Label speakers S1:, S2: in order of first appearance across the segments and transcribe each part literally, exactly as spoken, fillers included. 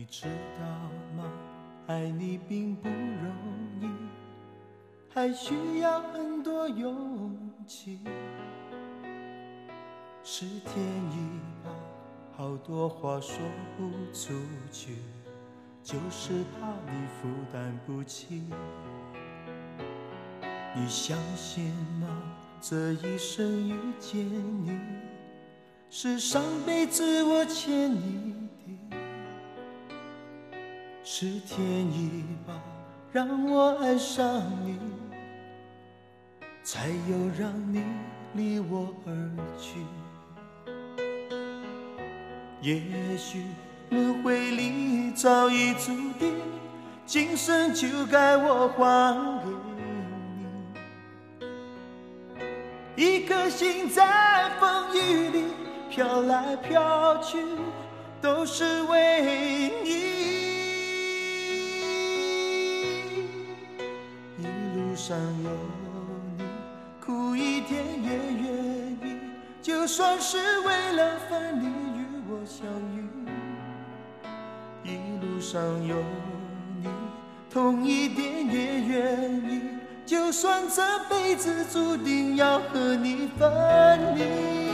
S1: 知道吗？爱你并不容易，还需要很多勇气。是天意吧，好多话说不出去，就是怕你负担不起。你相信吗？这一生遇见你，是上辈子我欠你的。是天意吧，让我爱上你，才有让你离我而去。也许轮回里早已注定，今生就该我还给你。一颗心在风雨里飘来飘去，都是为你。一路上有你，苦一点也愿意，就算是为了分离与我相遇。一路上有你，痛一点也愿意，就算这辈子注定要和你分离。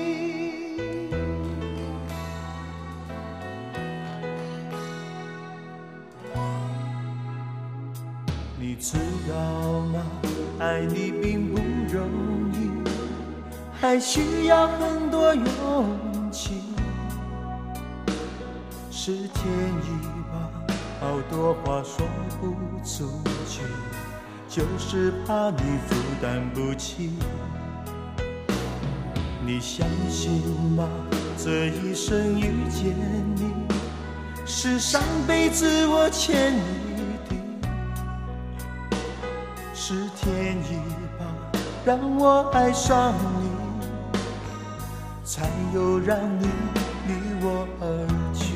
S1: 你知道吗？爱你并不容易，还需要很多勇气。是天意吧，好多话说不出去，就是怕你负担不起。你相信吗？这一生遇见你，是上辈子我欠你的。是天意吧，让我爱上你，才有让你离我而去。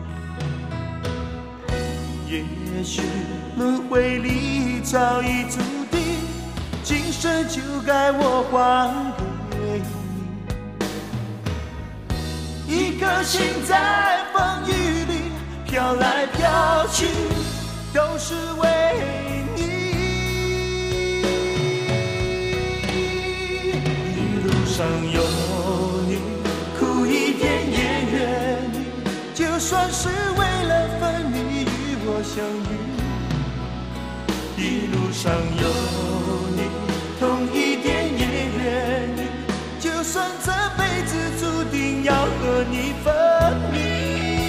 S1: 也许轮回里早已注定，今生就该我还给你。一颗心在风雨里飘来飘去，都是为你。一路上有你，苦一点也愿意，就算是为了分离与我相遇。一路上有你，痛一点也愿意，就算这辈子注定要和你分离。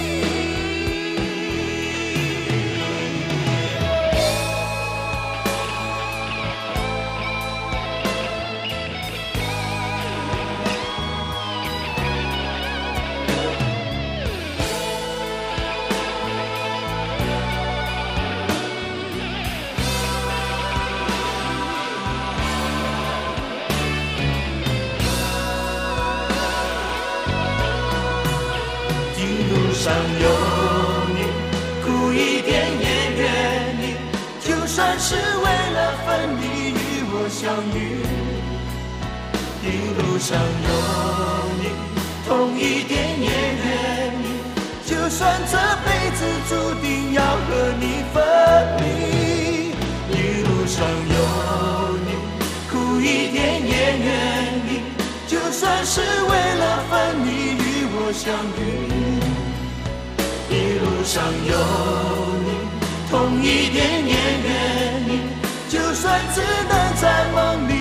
S1: 上有你，苦一点也愿意，就算是为了分离与我相遇。一路上有你，痛一点也愿意，就算这辈子注定要和你分离。一路上有你，苦一点也愿意，就算是为了分离与我相遇。一路上有你，痛一点也愿意，就算只能在梦里